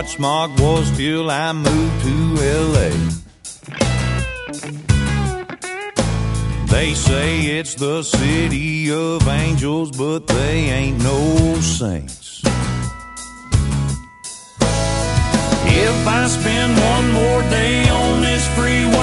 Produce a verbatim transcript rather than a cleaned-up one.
what smog was till I moved to L A. They say it's the city of angels, but they ain't no saints. If I spend one more day on this freeway,